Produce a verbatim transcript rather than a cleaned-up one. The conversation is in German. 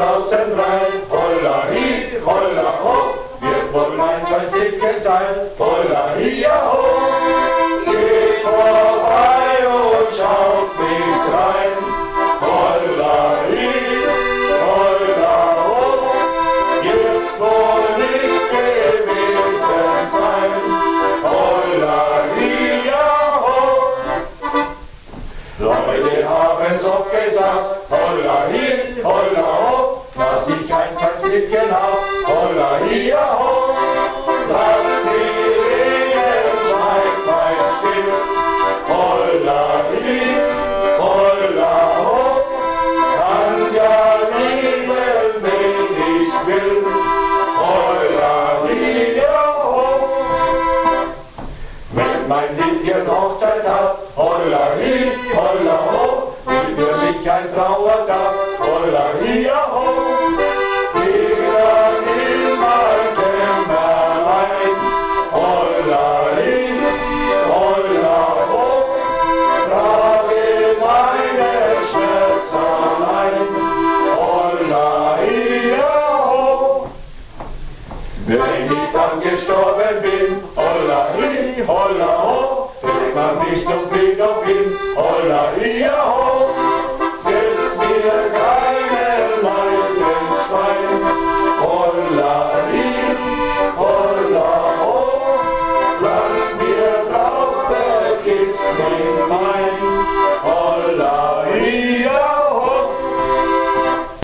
draußen rein. Holla hi, holla ho, wir wollen ein kleines Stückchen sein. Holla hi, ja ho, geht vorbei und schaut nicht rein. Holla hi, holla ho, wird's wohl nicht gewesen sein. Holla hi, ja ho. Leute haben's oft gesagt, holla hi, holla ho, dass ich ein kleines Stückchen hab. Holla hi, ja ho, lass sie reden, schweigt mein Still. Holla hi, holla ho, kann ja lieben, wen ich will. Holla hi, ja ho. Wenn mein Liebchen Hochzeit hat, holla hi, holla ho, ist für mich ein Trauertag. Holla hi, ja ho.